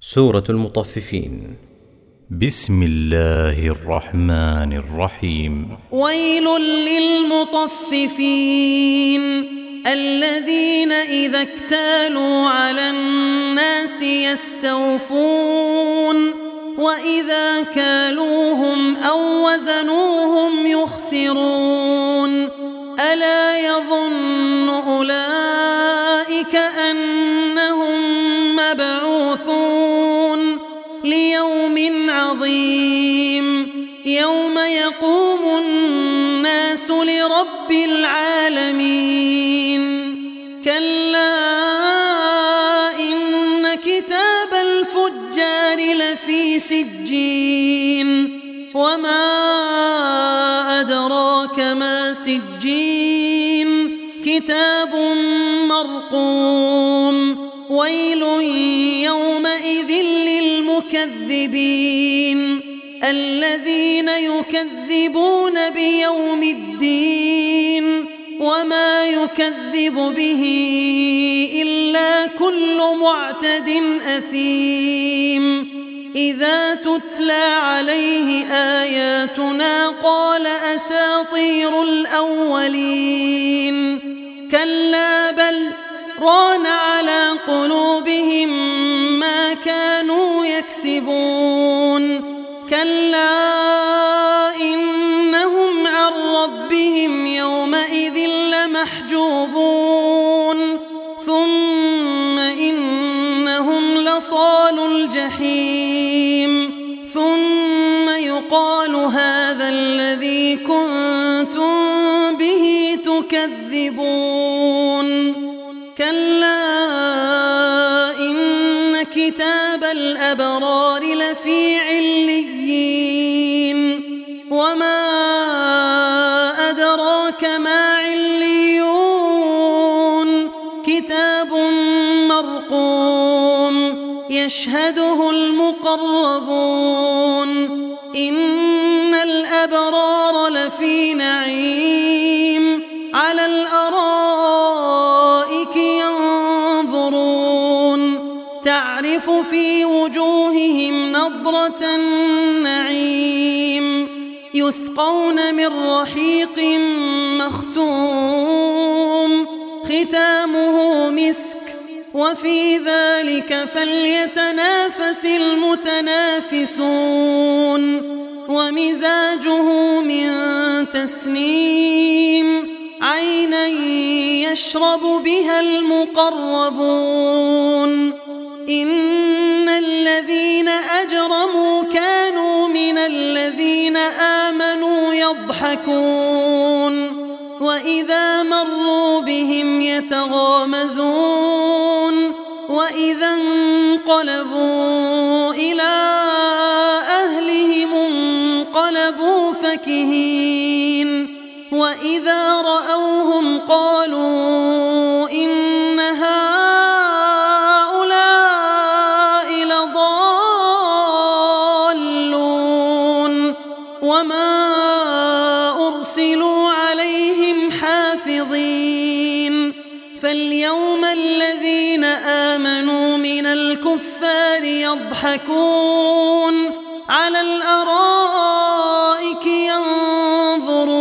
سورة المطففين. بسم الله الرحمن الرحيم. ويل للمطففين الذين إذا اكتالوا على الناس يستوفون وإذا كالوهم أو وزنوهم يخسرون ألا يظن أولئك أنهم مبعوثون ليوم عظيم يوم يقوم الناس لرب العالمين. كلا إن كتاب الفجار لفي سجين وما أدراك ما سجين كتاب مرقوم. ويل يومئذ للمكذبين الذين يكذبون بيوم الدين وما يكذب به إلا كل معتد أثيم. إذا تتلى عليه آياتنا قال أساطير الأولين. كلا بل ران على قلوبهم ما كانوا يكسبون. كلا إنهم عن ربهم يومئذ لمحجوبون ثم إنهم لصالو الجحيم ثم يقال هذا الذي كنتم به تكذبون. كلا إن كتاب الأبرار لفي عليين وما أدراك ما عليون كتاب مرقوم يشهده المقربون. إن الأبرار لفي نعيم على الأرائك ينظرون تعرف في وجوههم نضرة النعيم يسقون من رحيق مختوم ختامه مسك وفي ذلك فليتنافس المتنافسون. ومزاجه من تسنيم عينا يشرب بها المقربون. إن الذين أجرموا كانوا من الذين آمنوا يضحكون وإذا مروا بهم يتغامزون وإذا انقلبوا إلى أهلهم انقلبوا فكهين وإذا رأوهم قالوا إن هؤلاء لضالون وما أرسلوا عليهم حافظين. فاليوم الذين آمنوا من الكفار يضحكون على الأرائك ينظرون